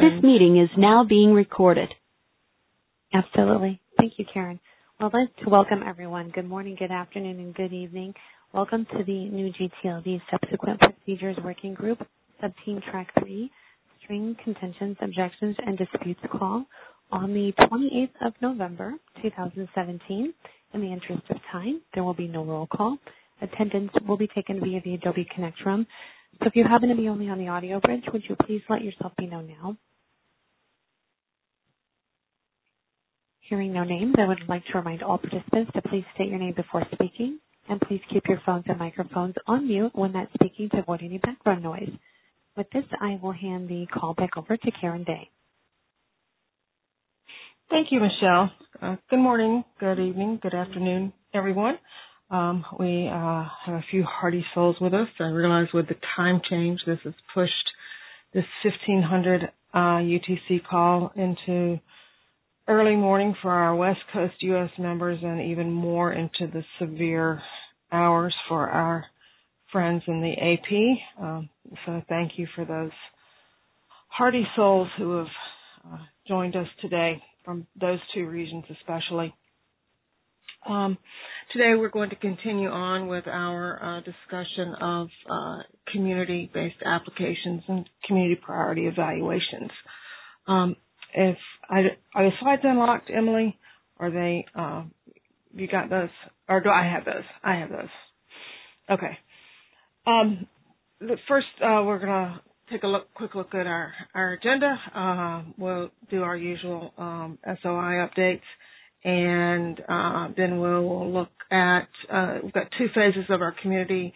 This meeting is now being recorded. Absolutely. Thank you, Karen. Well, I'd like to welcome everyone. Good morning, good afternoon, and good evening. Welcome to the new GTLD Subsequent Procedures Working Group, Subteam Track 3, String Contentions, Objections, and Disputes Call on the 28th of November, 2017. In the interest of time, there will be no roll call. Attendance will be taken via the Adobe Connect room. So if you happen to be only on the audio bridge, would you please let yourself be known now? Hearing no names, I would like to remind all participants to please state your name before speaking, and please keep your phones and microphones on mute when not speaking to avoid any background noise. With this, I will hand the call back over to Karen Day. Thank you, Michelle. Good morning, good evening, good afternoon, everyone. We have a few hearty souls with us. I realize with the time change, this has pushed this 1500 UTC call into early morning for our West Coast U.S. members and even more into the severe hours for our friends in the AP. So thank you for those hearty souls who have joined us today from those two regions especially. Today we're going to continue on with our discussion of community-based applications and community priority evaluations. Are the slides unlocked, Emily? Are they, you got those? Or do I have those? I have those. Okay. First, we're going to take a quick look at our agenda. We'll do our usual SOI updates, and then we'll look at, we've got two phases of our community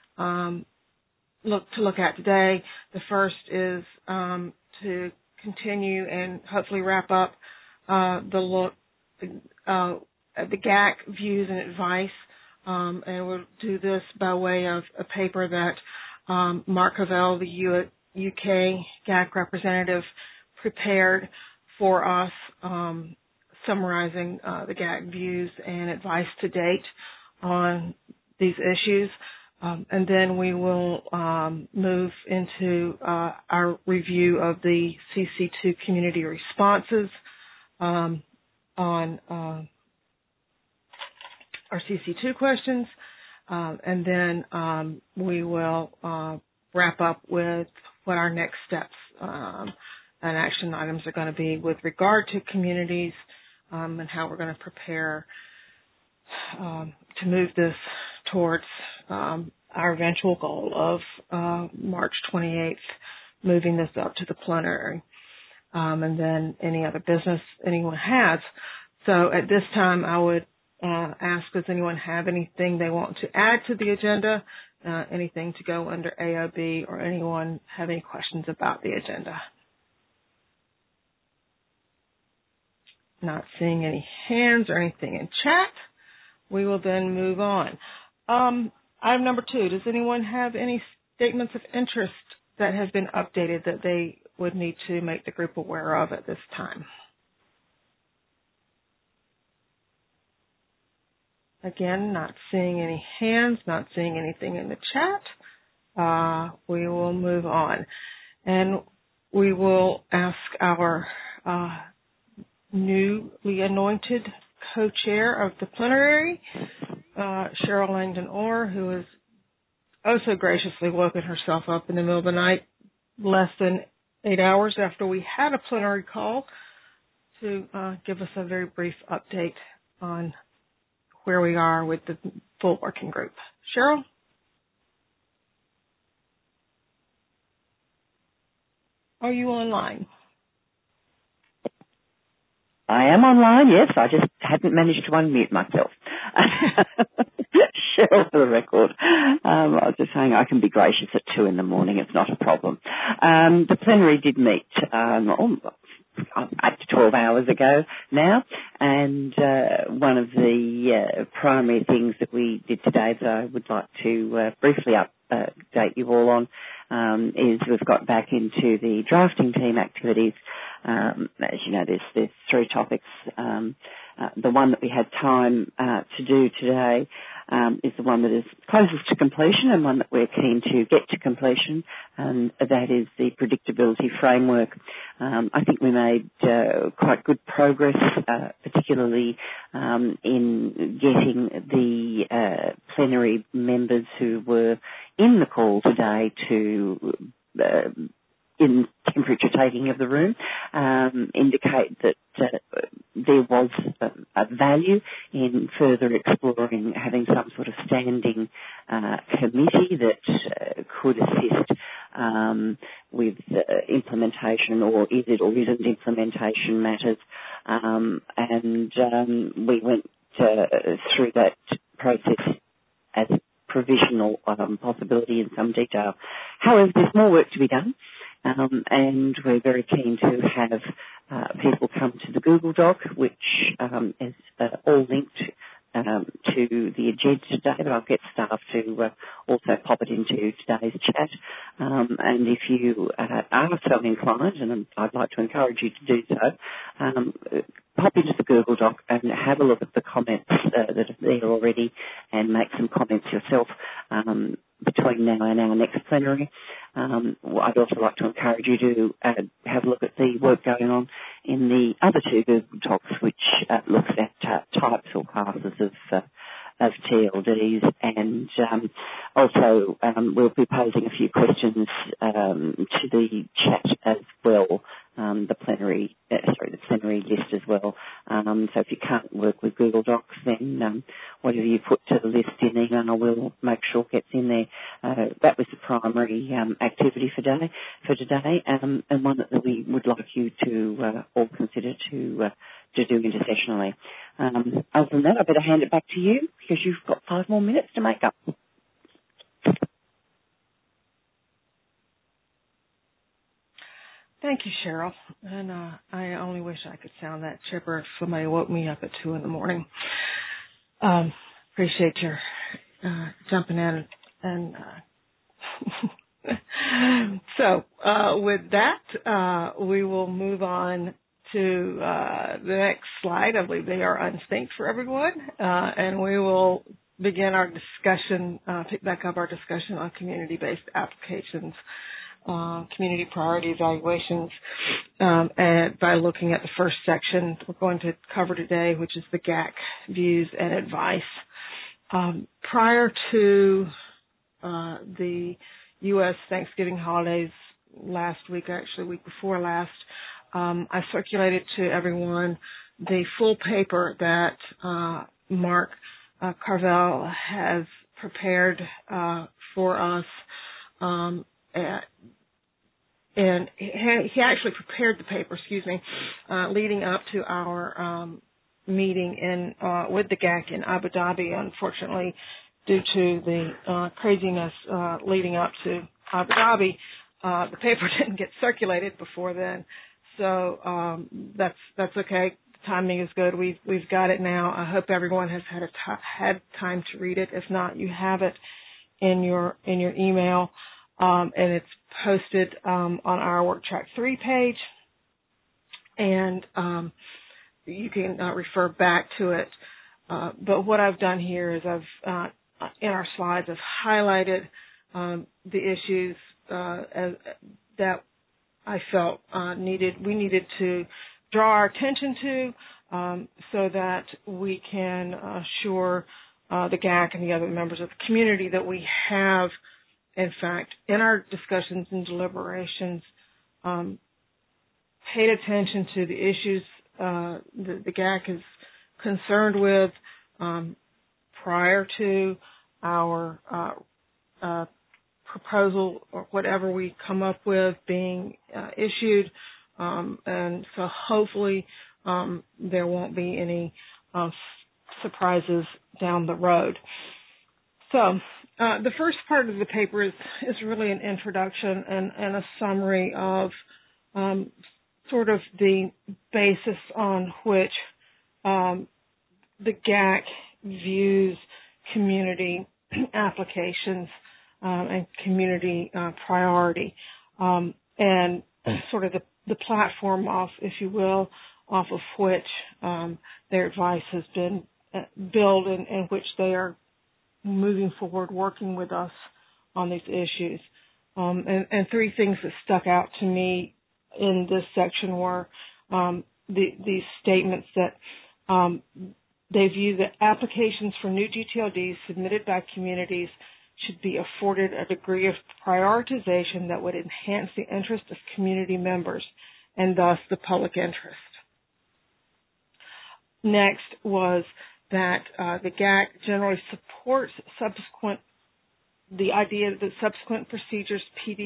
look at today. The first is to continue and hopefully wrap up the look at the GAC views and advice, and we'll do this by way of a paper that Mark Cavell, the UK GAC representative, prepared for us, summarizing the GAC views and advice to date on these issues. And then we will move into our review of the CC2 community responses on our CC2 questions. And then we will wrap up with what our next steps and action items are going to be with regard to communities and how we're going to prepare to move this towards our eventual goal of March 28th, moving this up to the plenary, and then any other business anyone has. So at this time, I would ask, does anyone have anything they want to add to the agenda, anything to go under AOB, or anyone have any questions about the agenda? Not seeing any hands or anything in chat. We will then move on. Item number 2, does anyone have any statements of interest that have been updated that they would need to make the group aware of at this time? Again, not seeing any hands, not seeing anything in the chat. We will move on. And we will ask our newly anointed co-chair of the plenary, Cheryl Langdon-Orr, who has so graciously woken herself up in the middle of the night, less than 8 hours after we had a plenary call, to give us a very brief update on where we are with the full working group. Cheryl? Are you online? I am online, yes. I just hadn't managed to unmute myself. Cheryl, for the record. I was just saying I can be gracious at 2 in the morning. It's not a problem. The plenary did meet up to 12 hours ago now, and one of the primary things that we did today that I would like to briefly update you all on is we've got back into the drafting team activities. As you know, there's 3 topics. The one that we had time to do today is the one that is closest to completion and one that we're keen to get to completion, and that is the predictability framework. I think we made quite good progress, particularly in getting the plenary members who were in the call today to in temperature taking of the room, indicate that there was a value in further exploring having some sort of standing committee that could assist with implementation or is it or isn't implementation matters. And we went through that process as a provisional possibility in some detail. However, there's more work to be done. And we're very keen to have people come to the Google Doc, which is all linked to the agenda today, but I'll get staff to also pop it into today's chat. And if you are so inclined, and I'd like to encourage you to do so, pop into the Google Doc and have a look at the comments that are there already and make some comments yourself between now and our next plenary. I'd also like to encourage you to have a look at the work going on in the other two Google Docs, which looks at types or classes of TLDs, and also we'll be posing a few questions to the chat as well, the plenary list as well. So if you can't work with Google Docs, then whatever you put to the list in email, we'll make sure gets in there. That was the primary activity for today, and one that we would like you to all consider to do intersessionally. Other than that, I better hand it back to you because you've got 5 more minutes to make up. Thank you, Cheryl. And I only wish I could sound that chipper if somebody woke me up at 2 a.m. Appreciate your jumping in. And so with that, we will move on to the next slide. I believe they are unsynced for everyone. And we will begin our discussion, pick back up our discussion on community-based applications, community priority evaluations, and by looking at the first section we're going to cover today, which is the GAC views and advice. Prior to the U.S. Thanksgiving holidays last week, actually week before last, I circulated to everyone the full paper that Mark Carvel has prepared for us. And he actually prepared the paper, leading up to our meeting with the GAC in Abu Dhabi. Unfortunately, due to the craziness leading up to Abu Dhabi, the paper didn't get circulated before then. So that's okay. The timing is good. We've got it now. I hope everyone has had time to read it. If not, you have it in your email. And it's posted on our Work Track 3 page, and you can refer back to it. But what I've done here is I've in our slides I've highlighted the issues that I felt we needed to draw our attention to, so that we can assure the GAC and the other members of the community that we have, in fact, in our discussions and deliberations, paid attention to the issues the GAC is concerned with prior to our proposal or whatever we come up with being issued. And so hopefully there won't be any surprises down the road. So the first part of the paper is really an introduction and a summary of sort of the basis on which the GAC views community applications and community priority, and sort of the platform if you will, off of which their advice has been built and in which they are moving forward, working with us on these issues. And three things that stuck out to me in this section were these statements that they view that applications for new GTLDs submitted by communities should be afforded a degree of prioritization that would enhance the interest of community members and thus the public interest. Next was that the GAC generally supports the idea that subsequent procedures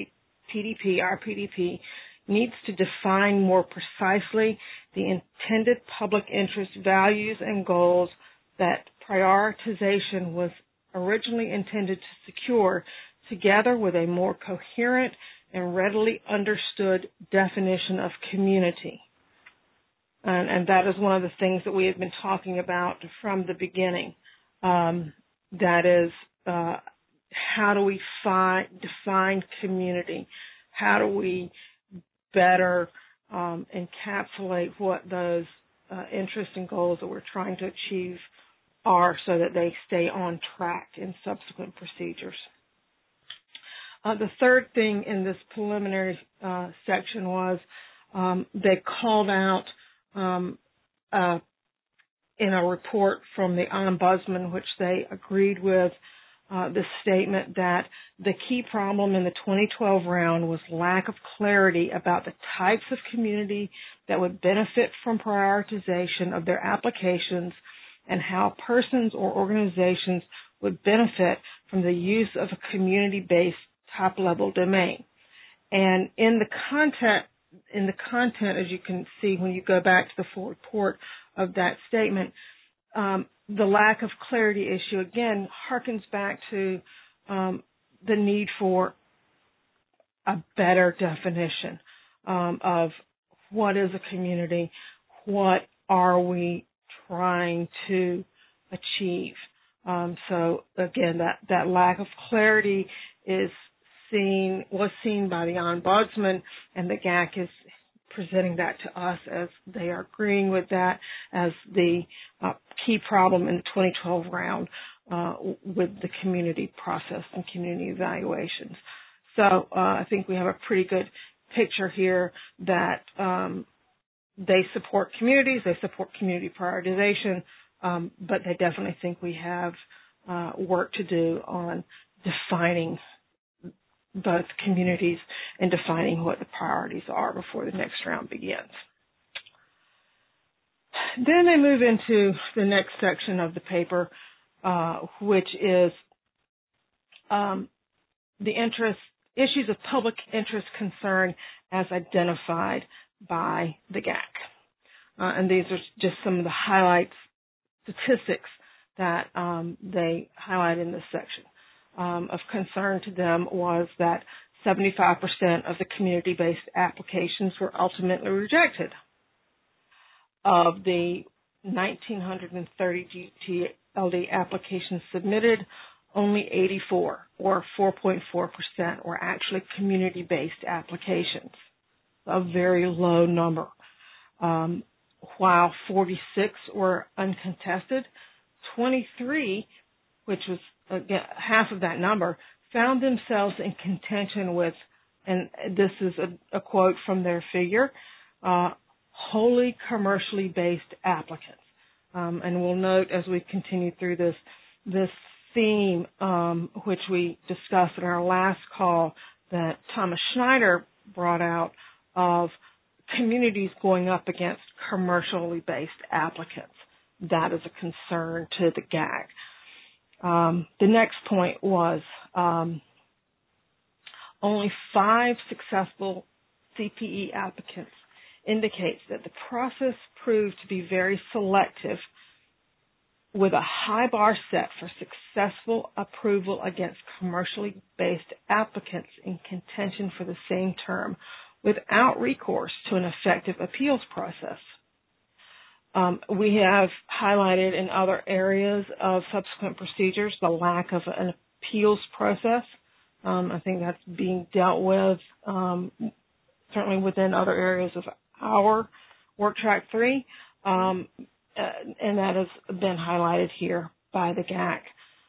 PDP needs to define more precisely the intended public interest values and goals that prioritization was originally intended to secure, together with a more coherent and readily understood definition of community. And that is one of the things that we have been talking about from the beginning. That is, how do we define community? How do we better encapsulate what those interests and goals that we're trying to achieve are so that they stay on track in subsequent procedures? The third thing in this preliminary section was they called out in a report from the Ombudsman, which they agreed with, the statement that the key problem in the 2012 round was lack of clarity about the types of community that would benefit from prioritization of their applications and how persons or organizations would benefit from the use of a community-based top-level domain. And in the content, as you can see when you go back to the full report of that statement, the lack of clarity issue, again, harkens back to the need for a better definition of what is a community, what are we trying to achieve. So, again, that lack of clarity was seen by the Ombudsman, and the GAC is presenting that to us as they are agreeing with that as the key problem in the 2012 round with the community process and community evaluations. So I think we have a pretty good picture here that they support communities, they support community prioritization, but they definitely think we have work to do on defining both communities and defining what the priorities are before the next round begins. Then they move into the next section of the paper, which is the issues of public interest concern as identified by the GAC. And these are just some of the highlights, statistics that they highlight in this section. Of concern to them was that 75% of the community-based applications were ultimately rejected. Of the 1,930 GTLD applications submitted, only 84, or 4.4%, were actually community-based applications, a very low number. While 46 were uncontested, 23, which was again, half of that number, found themselves in contention with, and this is a quote from their figure, wholly commercially based applicants. And we'll note as we continue through this theme, which we discussed in our last call, that Thomas Schneider brought out of communities going up against commercially based applicants. That is a concern to the GAC. The next point was only 5 successful CPE applicants indicates that the process proved to be very selective with a high bar set for successful approval against commercially based applicants in contention for the same term without recourse to an effective appeals process. We have highlighted in other areas of subsequent procedures the lack of an appeals process. I think that's being dealt with certainly within other areas of our Work Track 3, and that has been highlighted here by the GAC.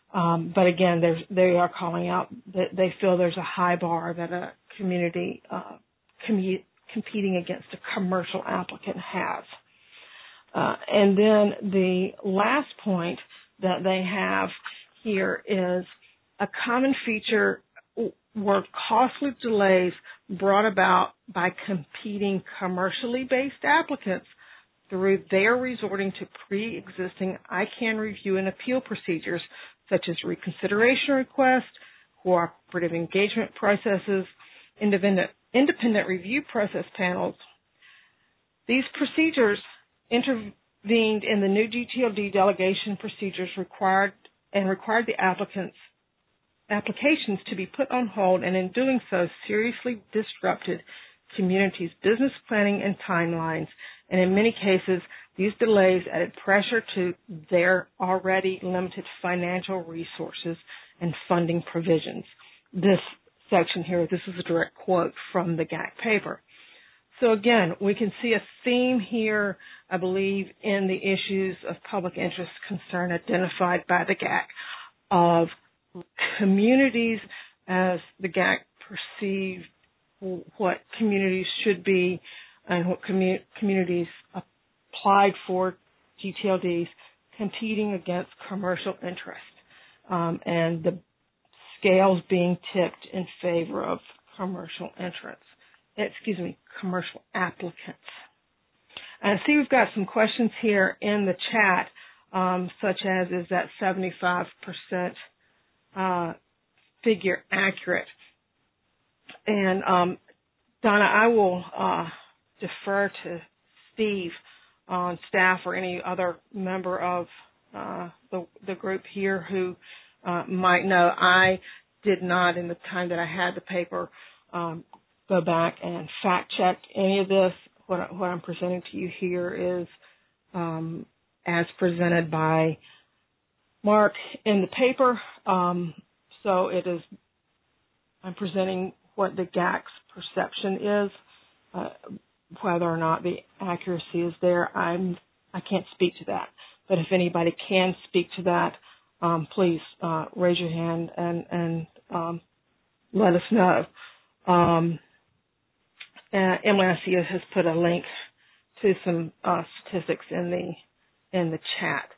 But again, they are calling out that they feel there's a high bar that a community competing against a commercial applicant has. And then the last point that they have here is a common feature were costly delays brought about by competing commercially based applicants through their resorting to pre-existing ICANN review and appeal procedures such as reconsideration requests, cooperative engagement processes, independent review process panels. These procedures intervened in the new GTLD delegation procedures required the applications to be put on hold, and in doing so seriously disrupted communities' business planning and timelines. And in many cases, these delays added pressure to their already limited financial resources and funding provisions. This section here, this is a direct quote from the GAC paper. So again, we can see a theme here, I believe, in the issues of public interest concern identified by the GAC of communities as the GAC perceive what communities should be and what communities applied for GTLDs competing against commercial interest, and the scales being tipped in favor of commercial applicants. And I see we've got some questions here in the chat, such as, is that 75% figure accurate? And Donna, I will defer to Steve on staff or any other member of the group here who might know. I did not, in the time that I had the paper, go back and fact check any of this. What I'm presenting to you here is as presented by Mark in the paper. So it is, I'm presenting what the GAC's perception is. Whether or not the accuracy is there, I can't speak to that. But if anybody can speak to that, please raise your hand and let us know. Emily, I see, has put a link to some statistics in the chat.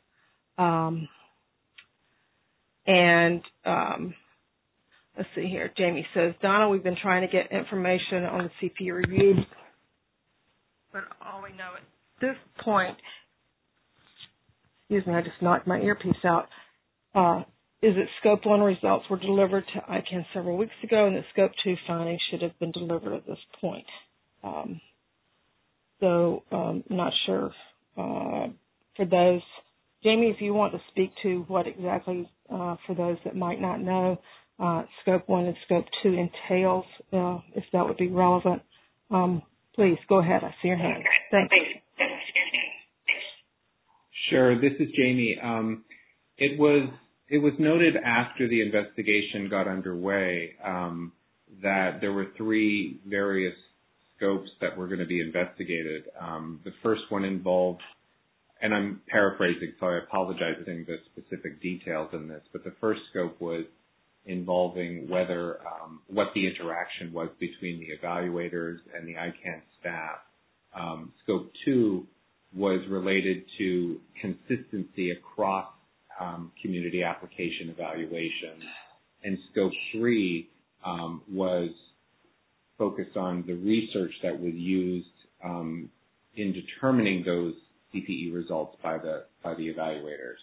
Let's see here. Jamie says, Donna, we've been trying to get information on the CP review, but all we know at this point, excuse me, I just knocked my earpiece out, is that Scope 1 results were delivered to ICANN several weeks ago, and that Scope 2 findings should have been delivered at this point. Not sure for those. Jamie, if you want to speak to what exactly, for those that might not know, Scope 1 and Scope 2 entails, if that would be relevant, please go ahead. I see your hand. Thanks. Sure. This is Jamie. It was noted after the investigation got underway that there were three various scopes that were going to be investigated. The first one involved, and I'm paraphrasing, so I apologize for the specific details in this, but the first scope was involving whether what the interaction was between the evaluators and the ICANN staff. Scope 2 was related to consistency across community application evaluations, and Scope 3 was focused on the research that was used in determining those CPE results by the evaluators.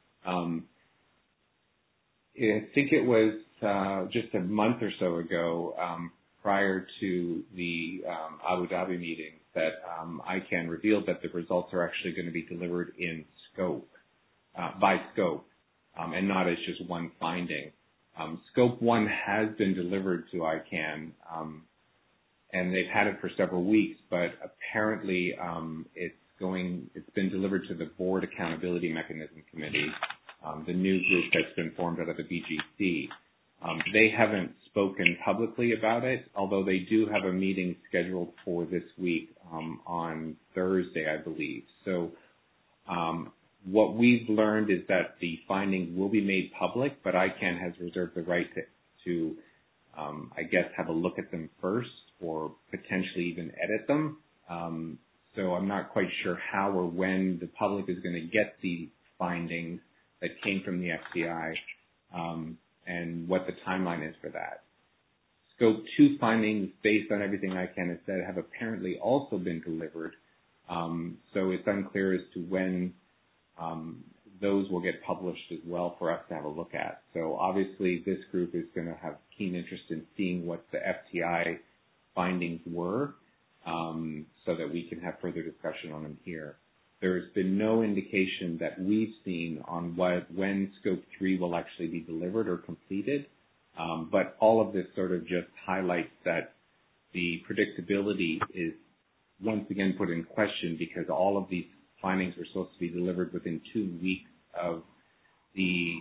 I think it was just a month or so ago, prior to the Abu Dhabi meeting, that ICANN revealed that the results are actually going to be delivered in scope, by scope, and not as just one finding. Scope 1 has been delivered to ICANN, and they've had it for several weeks, but apparently it's been delivered to the Board Accountability Mechanism Committee, the new group that's been formed out of the BGC. They haven't spoken publicly about it, although they do have a meeting scheduled for this week on Thursday, I believe. So what we've learned is that the findings will be made public, but ICANN has reserved the right to I guess, have a look at them first or potentially even edit them. So I'm not quite sure how or when the public is going to get the findings that came from the FCI and what the timeline is for that. Scope 2 findings, based on everything ICANN has said, have apparently also been delivered. So it's unclear as to when those will get published as well for us to have a look at. So obviously this group is going to have keen interest in seeing what the FTI findings were so that we can have further discussion on them here. There's been no indication that we've seen on when Scope 3 will actually be delivered or completed, but all of this sort of just highlights that the predictability is once again put in question because all of these findings were supposed to be delivered within 2 weeks of the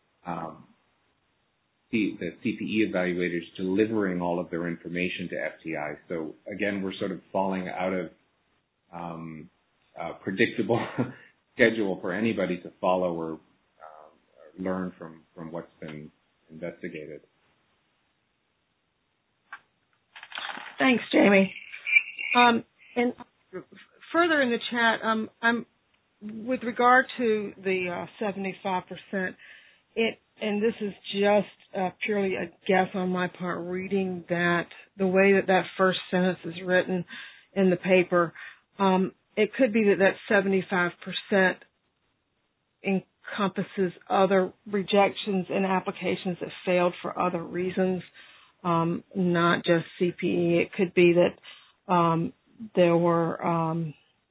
CPE evaluators delivering all of their information to FTI. So again, we're sort of falling out of a predictable schedule for anybody to follow or learn from what's been investigated. Thanks, Jamie. And further in the chat, I'm with regard to the 75%, and this is just purely a guess on my part, reading that the way that first sentence is written in the paper, it could be that 75% encompasses other rejections and applications that failed for other reasons, not just CPE. It could be that there were,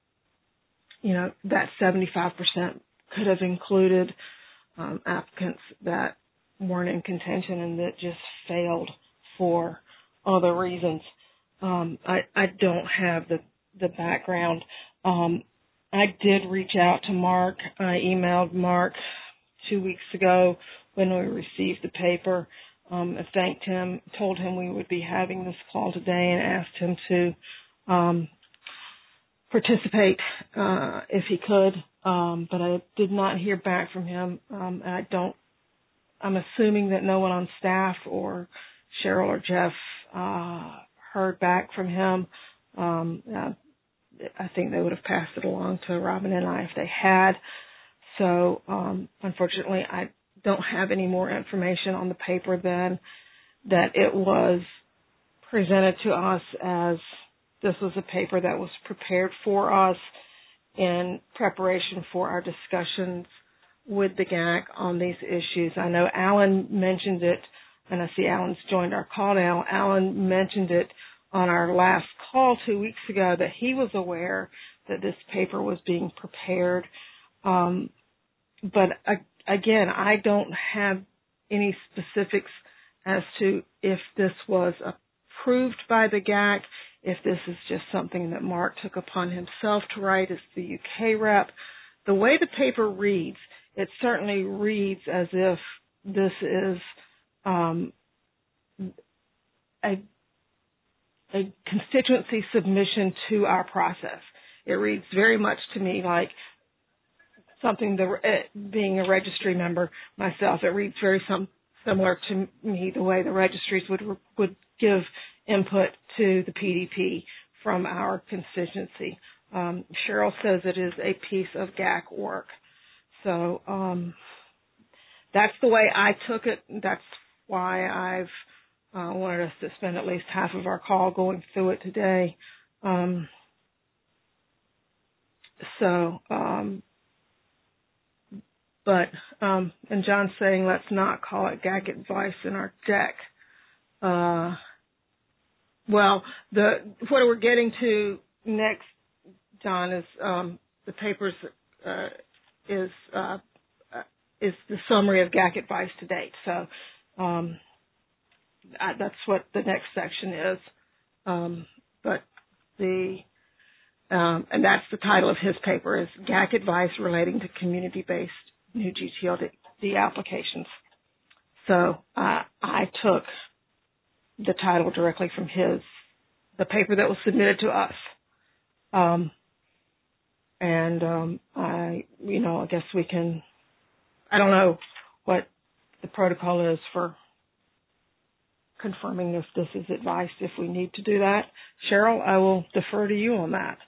that 75% could have included applicants that weren't in contention and that just failed for other reasons. I don't have the background. I did reach out to Mark. I emailed Mark 2 weeks ago when we received the paper. I thanked him, told him we would be having this call today, and asked him to participate if he could, but I did not hear back from him. I'm assuming that no one on staff or Cheryl or Jeff heard back from him. I think they would have passed it along to Robin and I if they had. So unfortunately, I don't have any more information on the paper than that it was presented to us as this was a paper that was prepared for us in preparation for our discussions with the GAC on these issues. I know Alan mentioned it, and I see Alan's joined our call now. Alan mentioned it on our last call 2 weeks ago that he was aware that this paper was being prepared. But again, I don't have any specifics as to if this was approved by the GAC, if this is just something that Mark took upon himself to write as the UK rep. The way the paper reads, it certainly reads as if this is a constituency submission to our process. It reads very much to me like something, being a registry member myself, it reads very similar to me the way the registries would give input to the PDP from our constituency. Cheryl says it is a piece of GAC work. So that's the way I took it. That's why I've wanted us to spend at least half of our call going through it today. And John's saying let's not call it GAC advice in our deck. Well, what we're getting to next, John, is the papers is the summary of GAC advice to date. So that's what the next section is. And that's the title of his paper, is GAC advice relating to community-based new GTLD applications. So I took the title directly from the paper that was submitted to us. And I guess we can. I don't know what the protocol is for confirming if this is advice, if we need to do that. Cheryl, I will defer to you on that.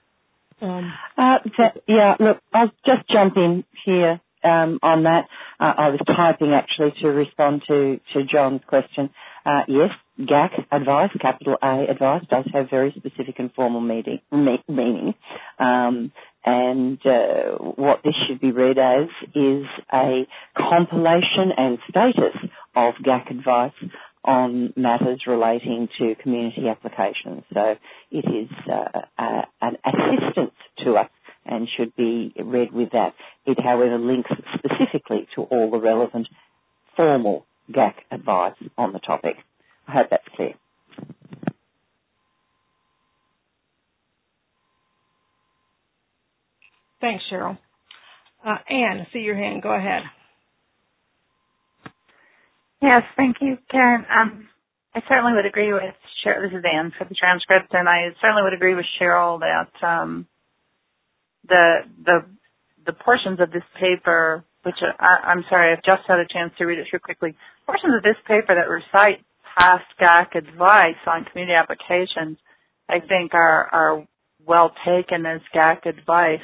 Look, I'll just jump in here on that. I was typing actually to respond to John's question. Yes, GAC advice, capital A advice, does have very specific and formal meaning. And what this should be read as is a compilation and status of GAC advice on matters relating to community applications. So it is an assistance to us and should be read with that. It, however, links specifically to all the relevant formal GAC advice on the topic. I hope that's clear. Thanks, Cheryl. Anne, I see your hand. Go ahead. Yes, thank you, Karen. I certainly would agree with Cheryl. This is Anne for the transcript, and I certainly would agree with Cheryl that the portions of this paper, which I'm sorry, I've just had a chance to read it through quickly, portions of this paper that recite past GAC advice on community applications, I think are well taken as GAC advice.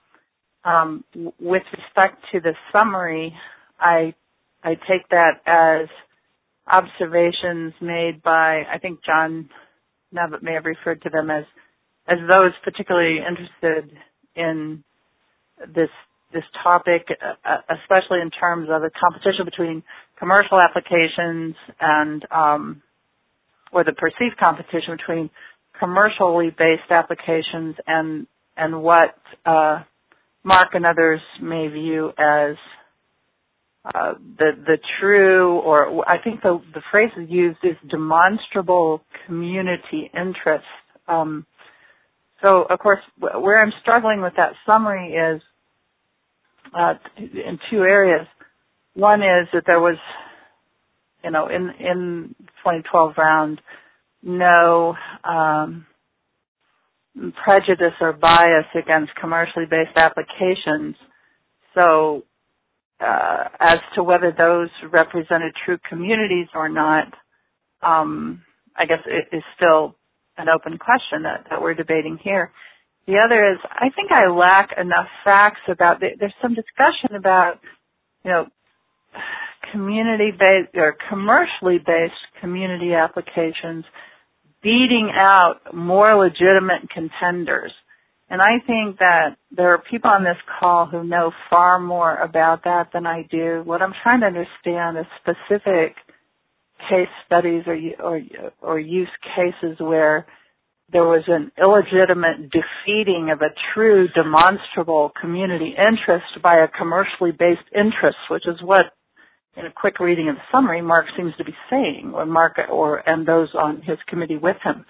With respect to the summary, I take that as observations made by, I think John Nevitt may have referred to them as those particularly interested in this topic, especially in terms of the competition between commercial applications and or the perceived competition between commercially based applications and what Mark and others may view as the true, or I think the phrase used is demonstrable community interest. So, of course, where I'm struggling with that summary is in two areas. One is that there was, in 2012 round, no prejudice or bias against commercially based applications. So, as to whether those represented true communities or not, I guess it is still an open question that we're debating here. The other is, I think I lack enough facts about, there's some discussion about, community-based or commercially-based community applications beating out more legitimate contenders. And I think that there are people on this call who know far more about that than I do. What I'm trying to understand is specific case studies or use cases where there was an illegitimate defeating of a true demonstrable community interest by a commercially based interest, which is what, in a quick reading of the summary, Mark seems to be saying, or Mark and those on his committee with him.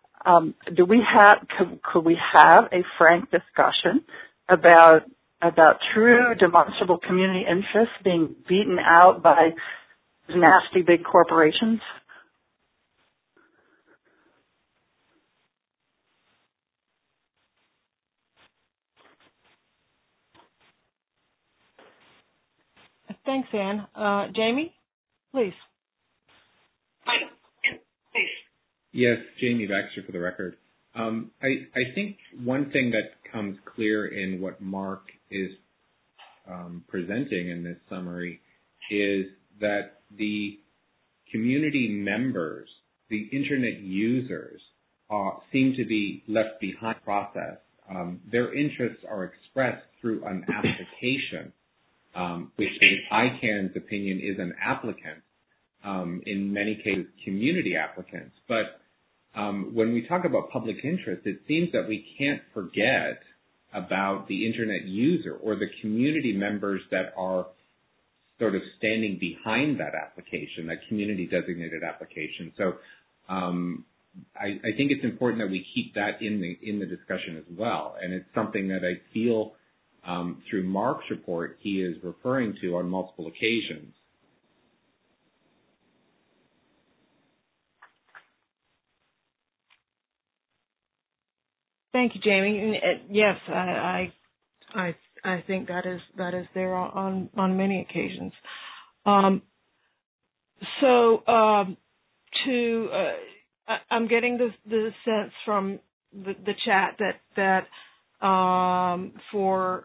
Could we have a frank discussion about true demonstrable community interest being beaten out by nasty big corporations? Thanks, Anne. Jamie, please. Yes, Jamie Baxter for the record. I think one thing that comes clear in what Mark is presenting in this summary is that the community members, the Internet users, seem to be left behind the process. Their interests are expressed through an application, which in ICANN's opinion is an applicant, in many cases community applicants. But when we talk about public interest, it seems that we can't forget about the Internet user or the community members that are sort of standing behind that application, that community designated application. So I think it's important that we keep that in the discussion as well. And it's something that I feel through Mark's report he is referring to on multiple occasions. Thank you, Jamie. And, yes, I think that is there on many occasions. I'm getting the sense from the chat that for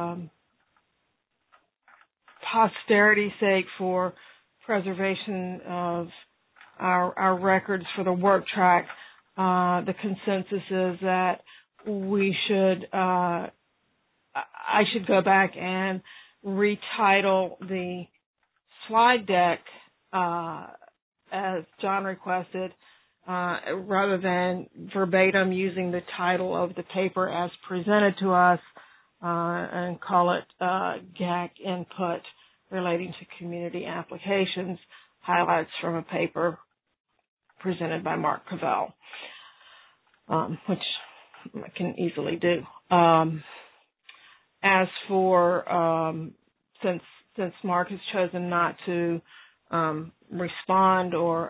posterity's sake, for preservation of our records for the work track, the consensus is that we should I should go back and retitle the slide deck as John requested, rather than verbatim using the title of the paper as presented to us, and call it GAC Input Relating to Community Applications, Highlights from a Paper presented by Mark Cavell, which I can easily do. As for, since Mark has chosen not to respond or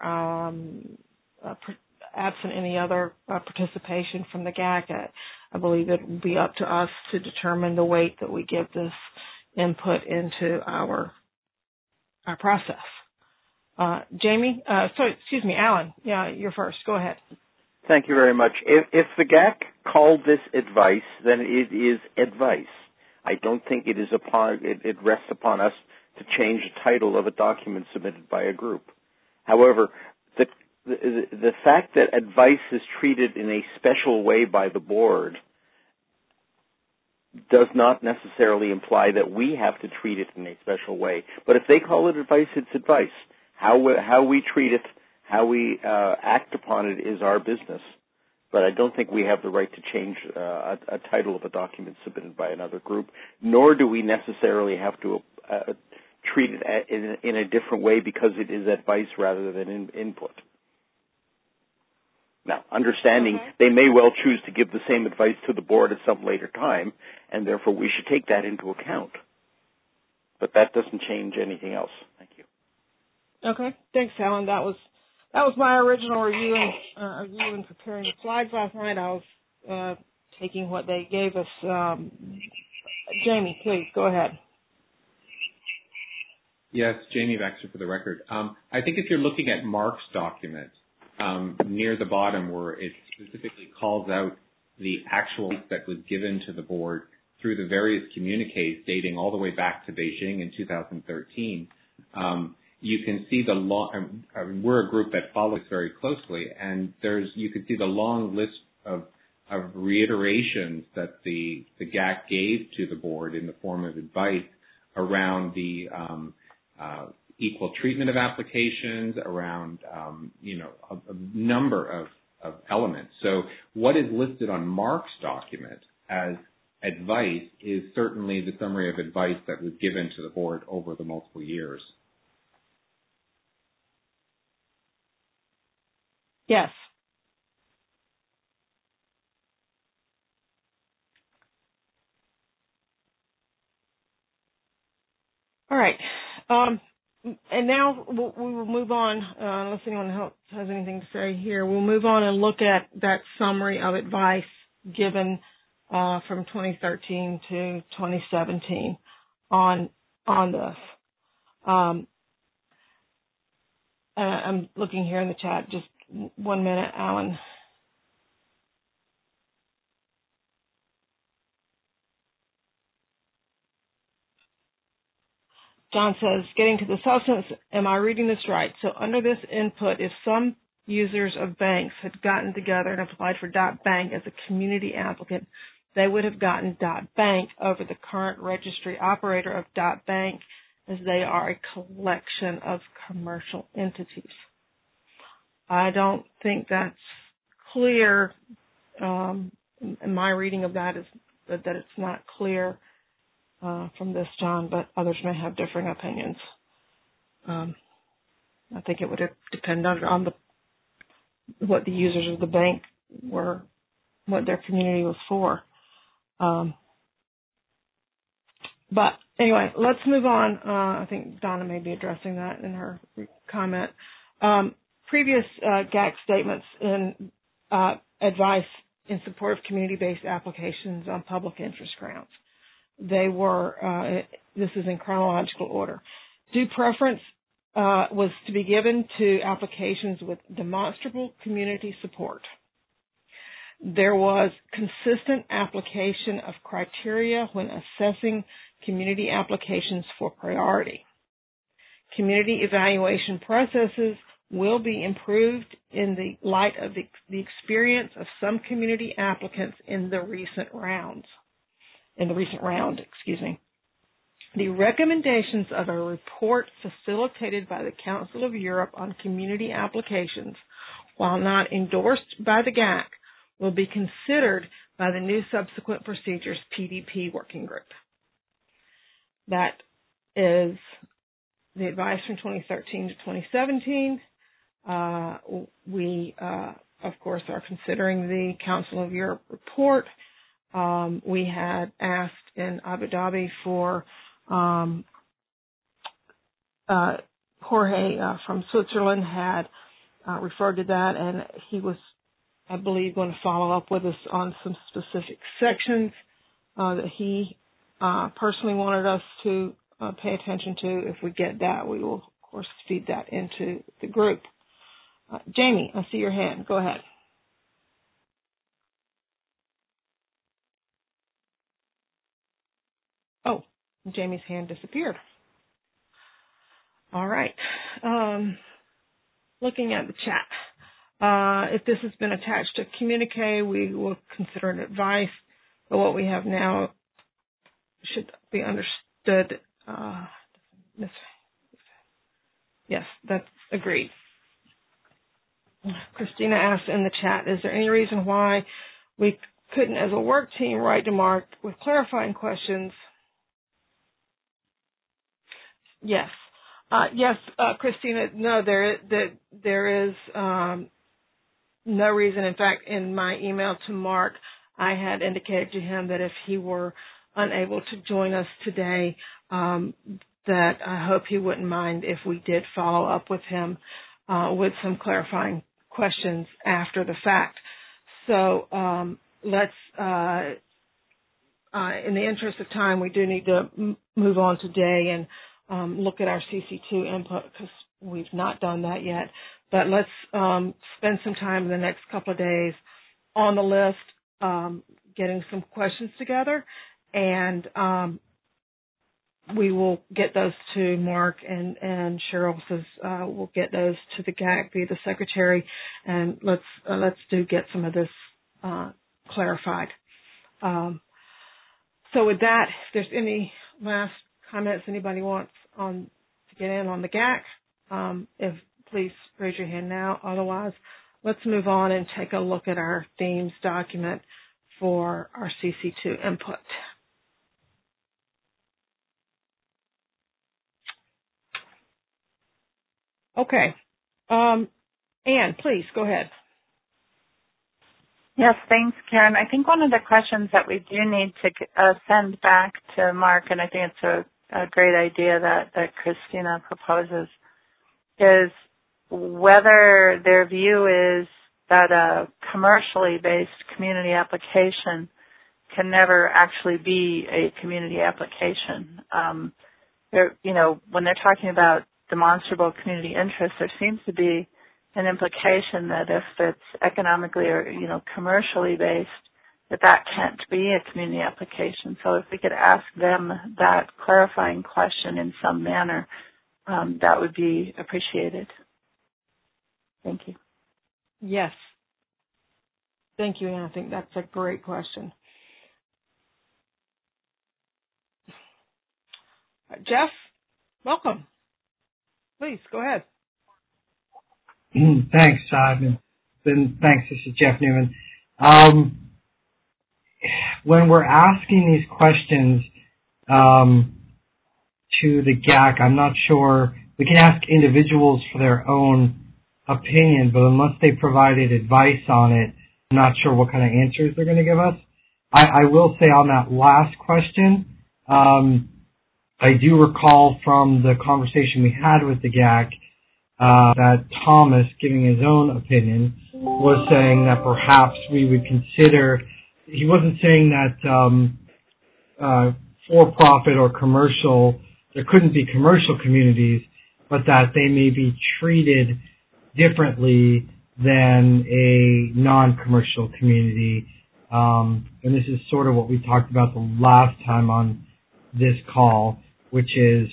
absent any other participation from the GAC, I believe it will be up to us to determine the weight that we give this input into our process. Jamie, Alan, yeah, you're first. Go ahead. Thank you very much. If the GAC called this advice, then it is advice. I don't think it rests upon us to change the title of a document submitted by a group. However, the fact that advice is treated in a special way by the board does not necessarily imply that we have to treat it in a special way. But if they call it advice, it's advice. How we treat it, how we act upon it is our business. But I don't think we have the right to change a title of a document submitted by another group, nor do we necessarily have to treat it in a different way because it is advice rather than input. Now, understanding they may well choose to give the same advice to the board at some later time, and therefore we should take that into account. But that doesn't change anything else. Thank you. Okay. Thanks, Alan. That was my original review and preparing the slides last night. I was taking what they gave us. Jamie, please, go ahead. Yes, Jamie Baxter for the record. I think if you're looking at Mark's document, near the bottom where it specifically calls out the actual that was given to the board through the various communiques dating all the way back to Beijing in 2013, you can see we're a group that follows very closely, and you can see the long list of reiterations that the GAC gave to the board in the form of advice around the equal treatment of applications, around a number of elements. So what is listed on Mark's document as advice is certainly the summary of advice that was given to the board over the multiple years. Yes. All right. And now we will move on, unless anyone else has anything to say here, we'll move on and look at that summary of advice given from 2013 to 2017 on this. I'm looking here in the chat. Just 1 minute, Alan. John says, getting to the substance, am I reading this right? So under this input, if some users of banks had gotten together and applied for .bank as a community applicant, they would have gotten .bank over the current registry operator of .bank, as they are a collection of commercial entities. I don't think that's clear. My reading of that is that it's not clear from this, John, but others may have differing opinions. I think it would depend on what the users of the bank were, what their community was for. But anyway, let's move on. I think Donna may be addressing that in her comment. Previous GAC statements in advice in support of community-based applications on public interest grounds. They were, this is in chronological order. Due preference was to be given to applications with demonstrable community support. There was consistent application of criteria when assessing community applications for priority. Community evaluation processes will be improved in the light of the experience of some community applicants in the recent round. The recommendations of a report facilitated by the Council of Europe on community applications, while not endorsed by the GAC, will be considered by the new subsequent procedures PDP working group. That is the advice from 2013 to 2017. We, of course, are considering the Council of Europe report. We had asked in Abu Dhabi for Jorge from Switzerland had referred to that, and he was, I believe, going to follow up with us on some specific sections that he personally wanted us to pay attention to. If we get that, we will, of course, feed that into the group. Jamie, I see your hand. Go ahead. Oh, Jamie's hand disappeared. All right. Looking at the chat. If this has been attached to a communique, we will consider it advice, but what we have now should be understood. Yes, that's agreed. Christina asked in the chat, is there any reason why we couldn't, as a work team, write to Mark with clarifying questions? Yes. Yes, Christina, no, there is no reason. In fact, in my email to Mark, I had indicated to him that if he were unable to join us today, that I hope he wouldn't mind if we did follow up with him with some clarifying questions after the fact. So let's, in the interest of time, we do need to move on today and look at our CC2 input because we've not done that yet. But let's spend some time in the next couple of days on the list, getting some questions together, and we will get those to Mark, and Cheryl says we'll get those to the GAC via the secretary, and let's get some of this clarified. So with that, if there's any last comments anybody wants to get in on the GAC, please raise your hand now. Otherwise, let's move on and take a look at our themes document for our CC2 input. Okay. Anne, please, go ahead. Yes, thanks, Karen. I think one of the questions that we do need to send back to Mark, and I think it's a great idea that Christina proposes, is whether their view is that a commercially based community application can never actually be a community application. When they're talking about demonstrable community interest, there seems to be an implication that if it's economically or commercially based, that can't be a community application. So if we could ask them that clarifying question in some manner, that would be appreciated. Thank you. Yes. Thank you, Anne. I think that's a great question. Jeff, welcome. Please, go ahead. Thanks, thanks. This is Jeff Newman. When we're asking these questions to the GAC, I'm not sure. We can ask individuals for their own opinion, but unless they provided advice on it, I'm not sure what kind of answers they're going to give us. I will say on that last question, I do recall from the conversation we had with the GAC that Thomas giving his own opinion, was saying that perhaps we would consider, he wasn't saying that for-profit or commercial, there couldn't be commercial communities, but that they may be treated differently than a non-commercial community. And this is sort of what we talked about the last time on this call, which is,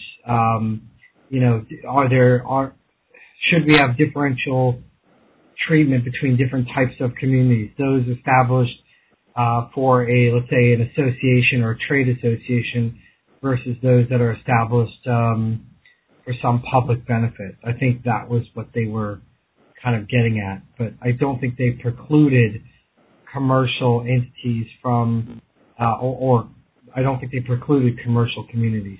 should we have differential treatment between different types of communities, those established for let's say, an association or a trade association versus those that are established for some public benefit. I think that was what they were kind of getting at, but I don't think they precluded commercial entities from, or I don't think they precluded commercial communities.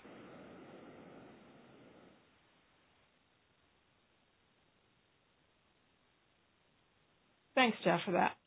Thanks, Jeff, for that.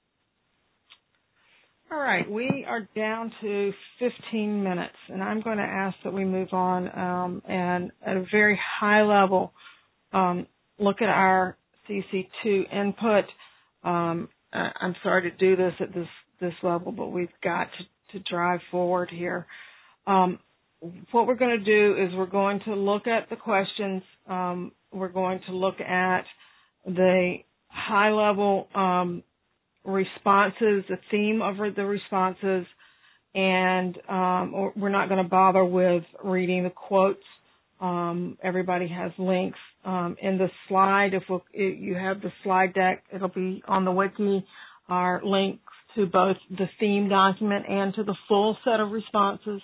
All right, we are down to 15 minutes, and I'm going to ask that we move on and at a very high level look at our CC2 input. I'm sorry to do this at this level, but we've got to drive forward here. What we're going to do is we're going to look at the questions. We're going to look at the high-level responses, the theme of the responses, and we're not going to bother with reading the quotes. Everybody has links in the slide. If you have the slide deck, it'll be on the wiki, are links to both the theme document and to the full set of responses.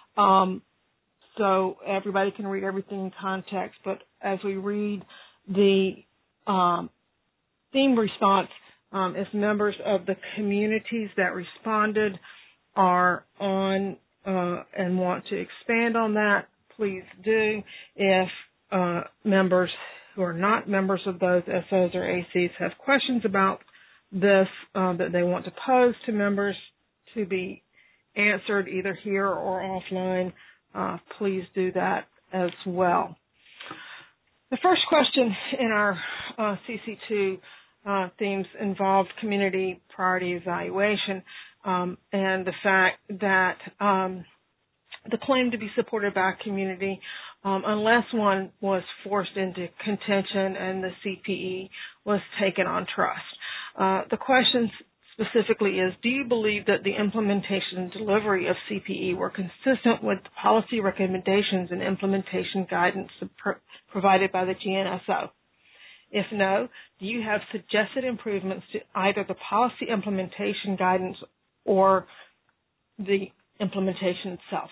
So everybody can read everything in context, but as we read the theme response, if members of the communities that responded are on and want to expand on that, please do. If members who are not members of those SOs or ACs have questions about this that they want to pose to members to be answered either here or offline, please do that as well. The first question in our CC2 themes involved community priority evaluation and the fact that the claim to be supported by a community, unless one was forced into contention and the CPE was taken on trust. The question specifically is, do you believe that the implementation and delivery of CPE were consistent with the policy recommendations and implementation guidance provided by the GNSO? If no, do you have suggested improvements to either the policy implementation guidance or the implementation itself?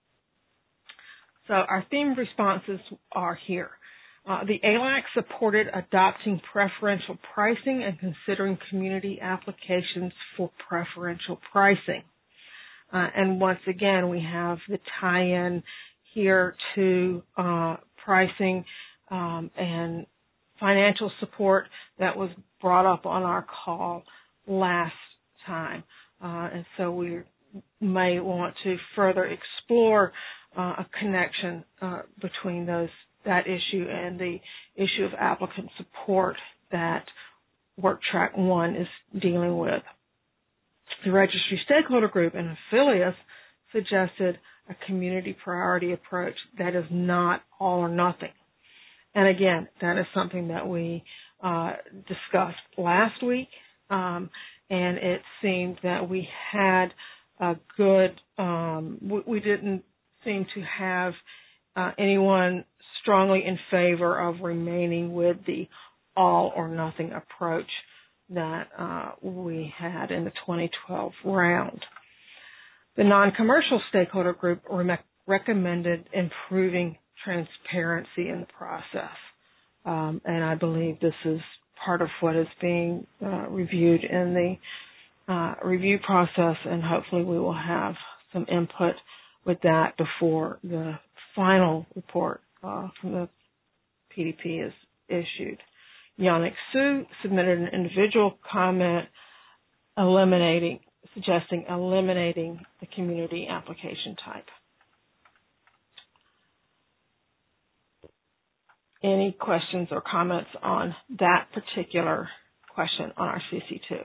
So our theme responses are here. The ALAC supported adopting preferential pricing and considering community applications for preferential pricing. And once again, we have the tie-in here to pricing and financial support that was brought up on our call last time. And so we may want to further explore a connection between that issue and the issue of applicant support that Work Track 1 is dealing with. The registry stakeholder group and affiliates suggested a community priority approach that is not all or nothing. And again, that is something that we discussed last week, and it seemed that we had a good, we didn't seem to have anyone strongly in favor of remaining with the all or nothing approach that we had in the 2012 round. The non-commercial stakeholder group recommended improving transparency in the process. And I believe this is part of what is being reviewed in the review process, and hopefully we will have some input with that before the final report from the PDP is issued. Yannick Su submitted an individual comment suggesting eliminating the community application type. Any questions or comments on that particular question on our CC2.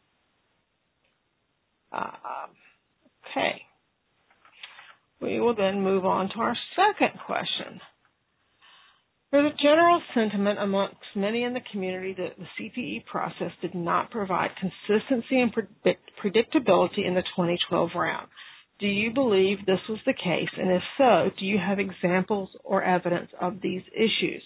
Okay. We will then move on to our second question. There's a general sentiment amongst many in the community that the CPE process did not provide consistency and predictability in the 2012 round. Do you believe this was the case? And if so, do you have examples or evidence of these issues?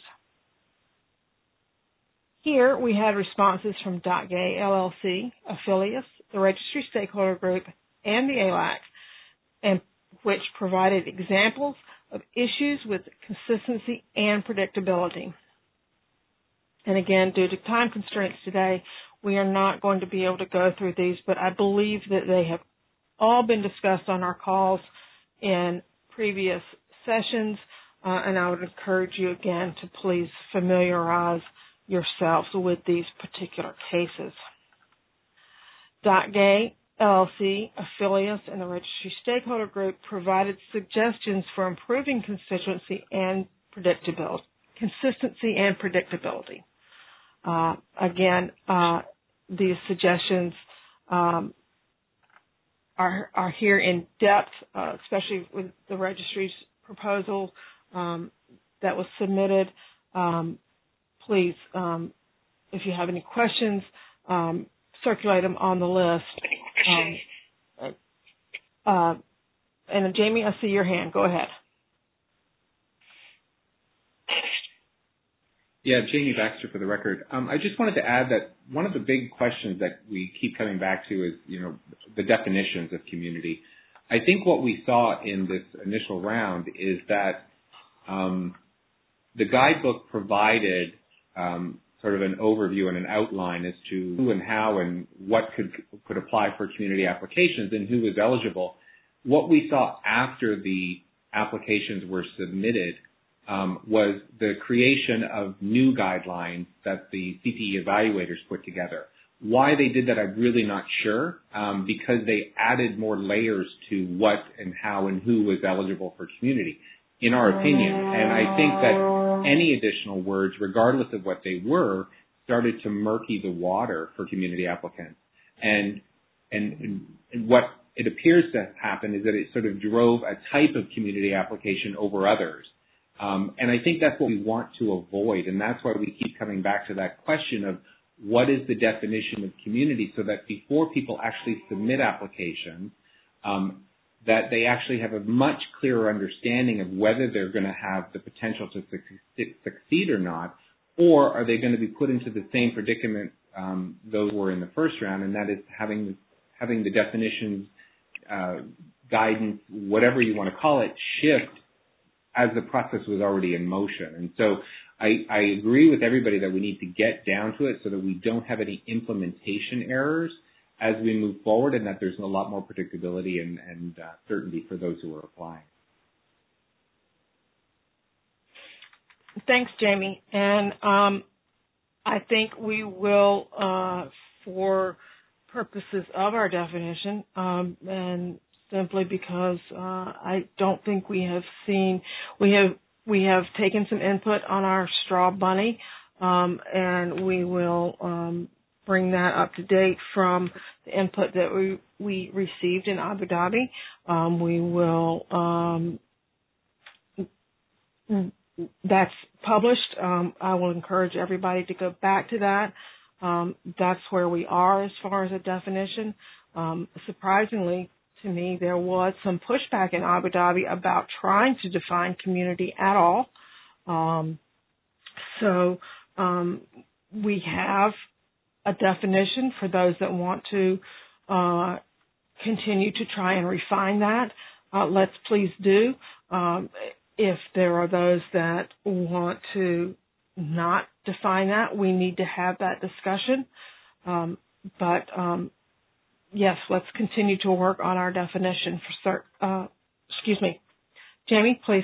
Here we had responses from .gay LLC, Affiliates, the Registry Stakeholder Group, and the ALAC, and which provided examples of issues with consistency and predictability. And again, due to time constraints today, we are not going to be able to go through these, but I believe that they have all been discussed on our calls in previous sessions, and I would encourage you again to please familiarize yourselves with these particular cases. .gay LLC, Affiliates, and the Registry Stakeholder Group provided suggestions for improving consistency and predictability. These suggestions are here in depth, especially with the registry's proposal that was submitted. Please, if you have any questions, circulate them on the list. And Jamie, I see your hand. Go ahead. Yeah, Jamie Baxter for the record. I just wanted to add that one of the big questions that we keep coming back to is, the definitions of community. I think what we saw in this initial round is that the guidebook provided sort of an overview and an outline as to who and how and what could apply for community applications and who was eligible. What we saw after the applications were submitted was the creation of new guidelines that the CPE evaluators put together. Why they did that, I'm really not sure, because they added more layers to what and how and who was eligible for community, in our opinion. And I think that any additional words, regardless of what they were, started to murky the water for community applicants. And what it appears to happen is that it sort of drove a type of community application over others. And I think that's what we want to avoid, and that's why we keep coming back to that question of what is the definition of community, so that before people actually submit applications, that they actually have a much clearer understanding of whether they're going to have the potential to succeed or not, or are they going to be put into the same predicament those were in the first round, and that is having the definitions, guidance, whatever you want to call it, shift as the process was already in motion. And so I agree with everybody that we need to get down to it so that we don't have any implementation errors as we move forward, and that there's a lot more predictability and certainty for those who are applying. Thanks, Jamie. And I think we will, for purposes of our definition, and simply because I don't think we have taken some input on our straw bunny, and we will bring that up to date from the input that we received in Abu Dhabi. We will, that's published. I will encourage everybody to go back to that. That's where we are as far as a definition. Surprisingly, to me, there was some pushback in Abu Dhabi about trying to define community at all. So we have a definition for those that want to continue to try and refine that. Let's please do. If there are those that want to not define that, we need to have that discussion. But yes, let's continue to work on our definition for excuse me. Jamie, please.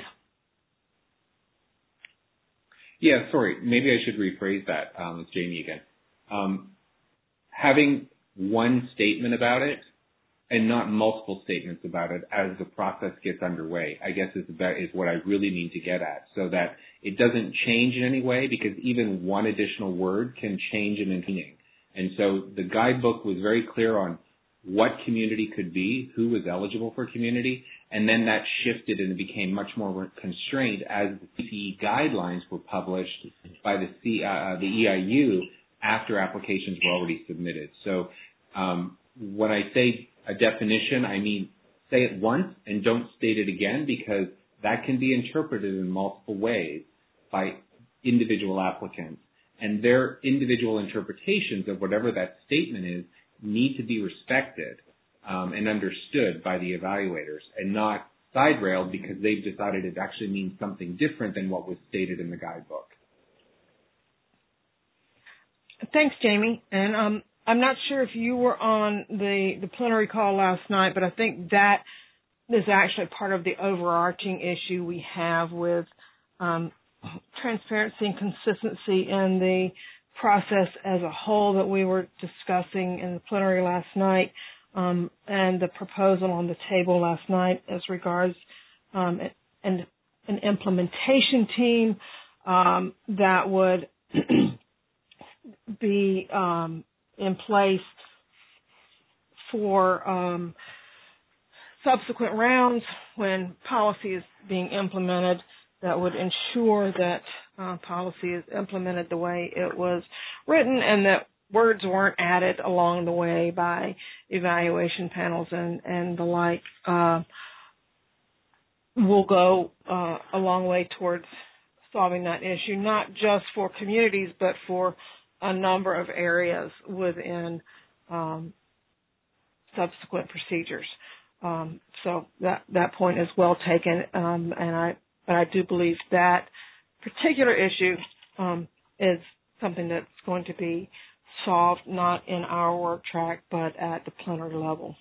Yeah, sorry. Maybe I should rephrase that. It's Jamie again. Having one statement about it and not multiple statements about it as the process gets underway, I guess is what I really need to get at, so that it doesn't change in any way, because even one additional word can change an meaning. And so the guidebook was very clear on what community could be, who was eligible for community, and then that shifted and it became much more constrained as the CPE guidelines were published by the EIU after applications were already submitted. So when I say a definition, I mean say it once and don't state it again, because that can be interpreted in multiple ways by individual applicants. And their individual interpretations of whatever that statement is need to be respected and understood by the evaluators, and not side-railed because they've decided it actually means something different than what was stated in the guidebook. Thanks, Jamie. And I'm not sure if you were on the plenary call last night, but I think that is actually part of the overarching issue we have with transparency and consistency in the process as a whole that we were discussing in the plenary last night, and the proposal on the table last night as regards an implementation team that would be in place for subsequent rounds when policy is being implemented, that would ensure that policy is implemented the way it was written and that words weren't added along the way by evaluation panels and the like. Will go a long way towards solving that issue, not just for communities, but for a number of areas within subsequent procedures. So that point is well taken, but I do believe that particular issue is something that's going to be solved not in our work track, but at the plenary level.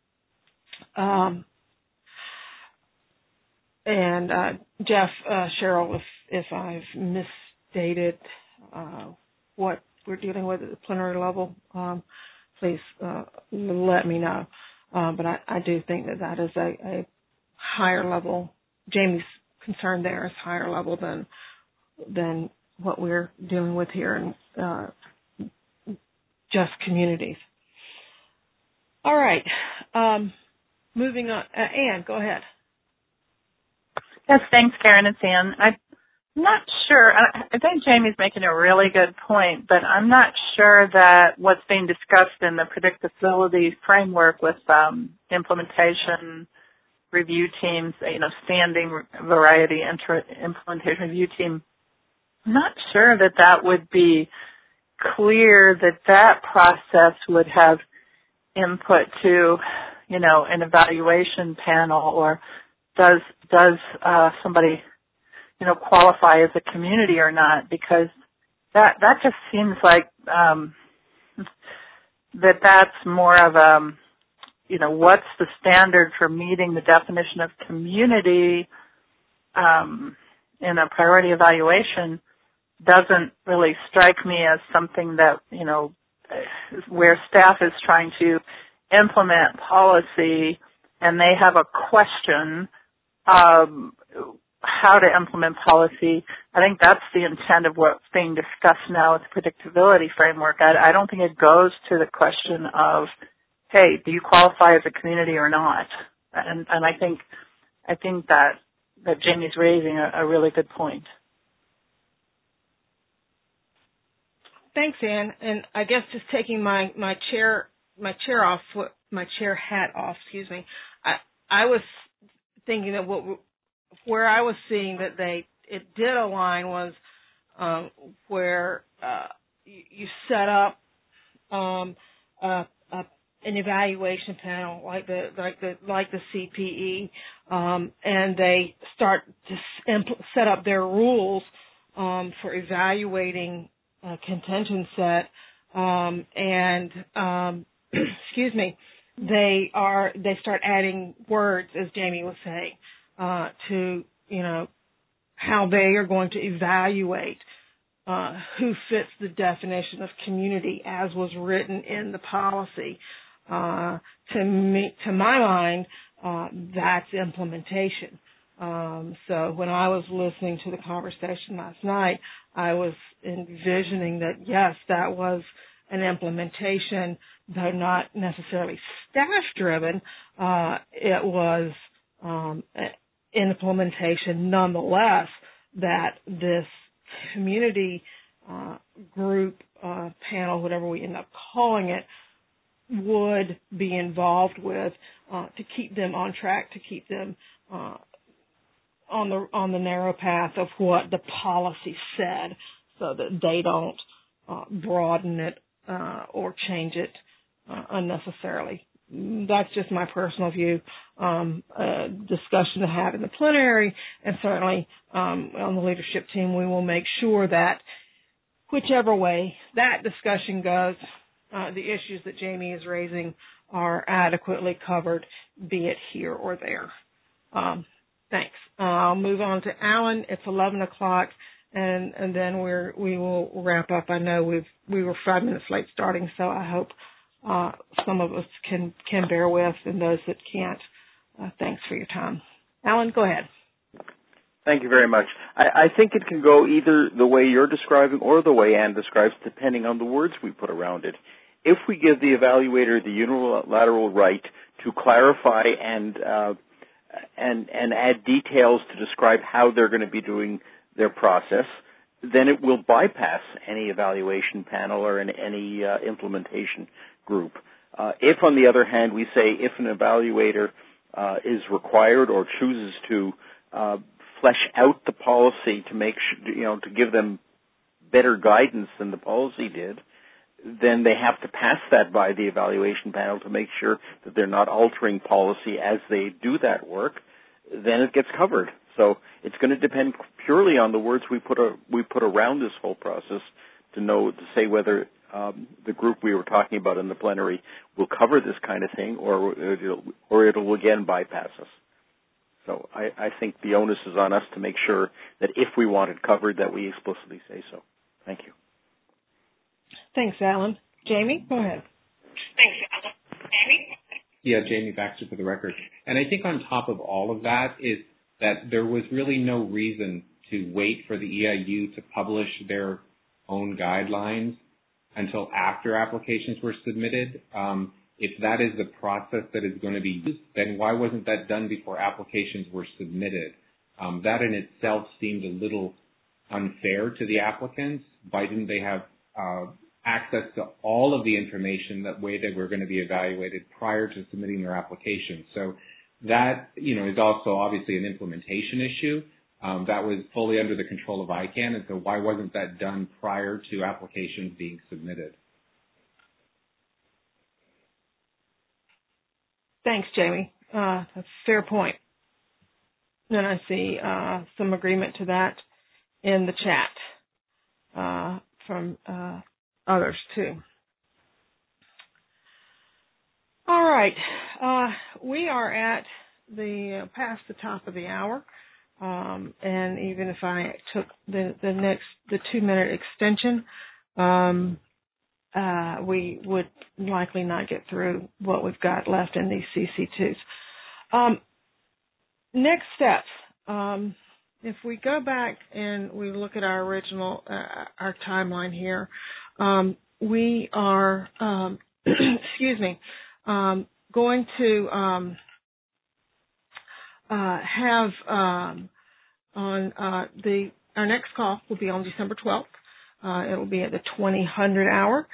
And Jeff, Cheryl, if I've misstated what we're dealing with at the plenary level, please let me know. But I do think that is a higher level. Jamie's concern there is higher level than what we're dealing with here in just communities. All right. Moving on. Ann, go ahead. Yes, thanks, Karen. It's Ann. I'm not sure. I think Jamie's making a really good point, but I'm not sure that what's being discussed in the predictability framework with implementation review teams, standing variety implementation review team, I'm not sure that would be clear that process would have input to, an evaluation panel, or does somebody, qualify as a community or not, because that just seems like that's more of a, what's the standard for meeting the definition of community in a priority evaluation doesn't really strike me as something that, where staff is trying to implement policy and they have a question how to implement policy. I think that's the intent of what's being discussed now with the predictability framework. I don't think it goes to the question of, hey, do you qualify as a community or not? And I think that Jamie's raising a really good point. Thanks, Ann. And I guess just taking my chair hat off. Excuse me. I was thinking that where I was seeing that it did align was where you set up an evaluation panel like the CPE, and they start to set up their rules for evaluating contention set, and excuse me, they start adding words, as Jamie was saying, to how they are going to evaluate who fits the definition of community as was written in the policy. To my mind, that's implementation. So when I was listening to the conversation last night, I was envisioning that, yes, that was an implementation, though not necessarily staff-driven. It was implementation nonetheless that this community group, panel, whatever we end up calling it, would be involved with to keep them on track, to keep them on the narrow path of what the policy said, so that they don't broaden it or change it unnecessarily. That's just my personal view. Discussion to have in the plenary, and certainly on the leadership team, we will make sure that whichever way that discussion goes, the issues that Jamie is raising are adequately covered, be it here or there. Thanks. I'll move on to Alan. It's 11 o'clock, and then we will wrap up. I know we were 5 minutes late starting, so I hope some of us can bear with, and those that can't, thanks for your time. Alan, go ahead. Thank you very much. I think it can go either the way you're describing or the way Ann describes, depending on the words we put around it. If we give the evaluator the unilateral right to clarify and add details to describe how they're going to be doing their process, then it will bypass any evaluation panel or any implementation group. If, on the other hand, we say if an evaluator is required or chooses to flesh out the policy to make sure, to give them better guidance than the policy did, then they have to pass that by the evaluation panel to make sure that they're not altering policy as they do that work. Then it gets covered. So it's going to depend purely on the words we put around this whole process to say whether the group we were talking about in the plenary will cover this kind of thing, or it'll again bypass us. So I think the onus is on us to make sure that if we want it covered, that we explicitly say so. Thank you. Thanks, Alan. Jamie, go ahead. Thanks, Alan. Jamie? Yeah, Jamie Baxter for the record. And I think on top of all of that is that there was really no reason to wait for the EIU to publish their own guidelines until after applications were submitted. If that is the process that is going to be used, then why wasn't that done before applications were submitted? That in itself seemed a little unfair to the applicants. Why didn't they have access to all of the information that way they were going to be evaluated prior to submitting their application? So that, is also obviously an implementation issue. That was fully under the control of ICANN, and so why wasn't that done prior to applications being submitted? Thanks, Jamie. That's a fair point. And I see some agreement to that in the chat from others, too. All right. We are at past the top of the hour. And even if I took the 2-minute extension, we would likely not get through what we've got left in these CC2s. Next steps. If we go back and we look at our original, our timeline here, we are, going to have our next call will be on December 12th. It will be at the 2000 hour,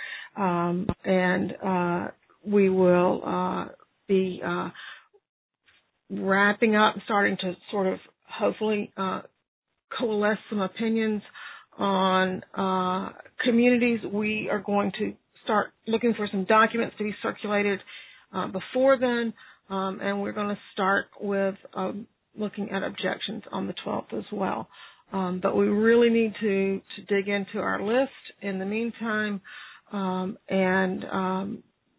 and we will be wrapping up, starting to sort of hopefully coalesce some opinions on communities. We are going to start looking for some documents to be circulated before then, and we're going to start with looking at objections on the 12th as well. But we really need to dig into our list in the meantime and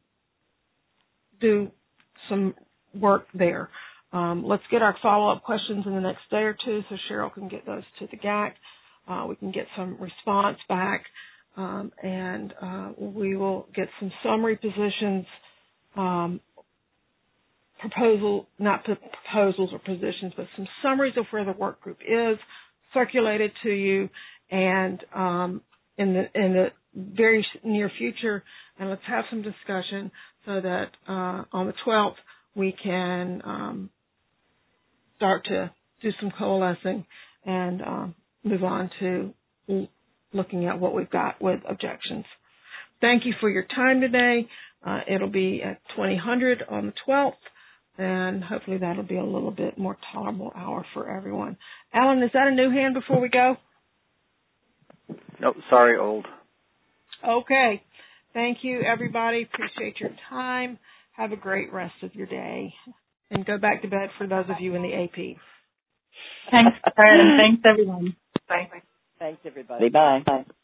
do some work there. Let's get our follow-up questions in the next day or two so Cheryl can get those to the GAC. We can get some response back, and we will get some summary positions, not proposals or positions, but some summaries of where the work group is circulated to you, and in the very near future, and let's have some discussion so that on the 12th we can start to do some coalescing and move on to looking at what we've got with objections. Thank you for your time today. It'll be at 2000 on the 12th, and hopefully that'll be a little bit more tolerable hour for everyone. Alan, is that a new hand before we go? Nope, sorry, old. Okay. Thank you, everybody. Appreciate your time. Have a great rest of your day. And go back to bed for those of you in the AP. Thanks, Karen. Thanks, everyone. Bye. Thanks, everybody. Bye.